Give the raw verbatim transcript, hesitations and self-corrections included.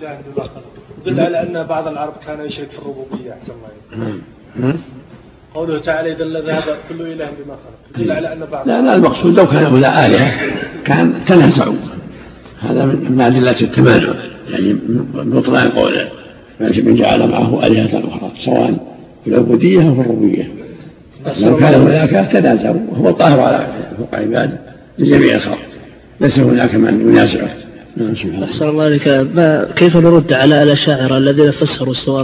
إله بما خلق يدل على أن بعض العرب كان يشرك في الربوبية أحسن ما قوله تعالى إذا ذهب كل إله بما خلق يدل على أن بعض لا لا المقصود لو كان أولى آلهة كان تنازعوا، هذا من أدلة التمانع يعني بطلان قوله من جعل معه آلهة أخرى سواء في العبودية أو في الربوبية. لو كان هناك تنازعوا وهو القاهر على فوق عباده لجميع الخلق ليس هناك من ينازعه. أحسن الله عليك. كيف نرد على الأشاعرة الذين فسروا السؤال